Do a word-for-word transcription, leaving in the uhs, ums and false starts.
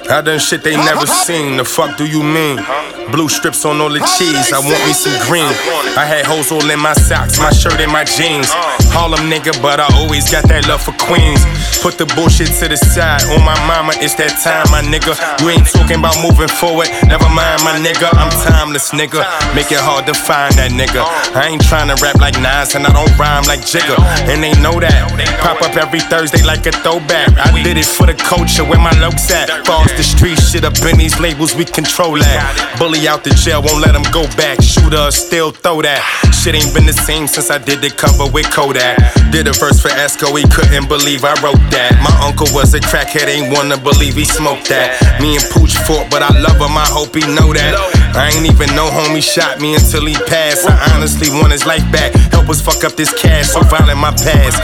I done shit they never seen, the fuck do you mean? Blue strips on all the cheese, I want me some green. I had hoes all in my socks, my shirt and my jeans. Harlem nigga, but I always got that love for Queens. Put the bullshit to the side, on my mama, it's that time, my nigga. You ain't talking about moving forward, never mind, my nigga. I'm timeless, nigga, make it hard to find that nigga. I ain't tryna rap like Nas and I don't rhyme like Jigga, and they know that. Pop up every Thursday like a throwback. I did it for the culture, where my looks at. Falls the street shit up in these labels, we control that. Bully out the jail, won't let him go back. Shooter, still throw that. Shit ain't been the same since I did the cover with Kodak. Did a verse for Esco, he couldn't believe I wrote that. My uncle was a crackhead, ain't wanna believe he smoked that. Me and Pooch fought, but I love him, I hope he know that. I ain't even know homie shot me until he passed. I honestly want his life back. Help us fuck up this cash, so violent my past.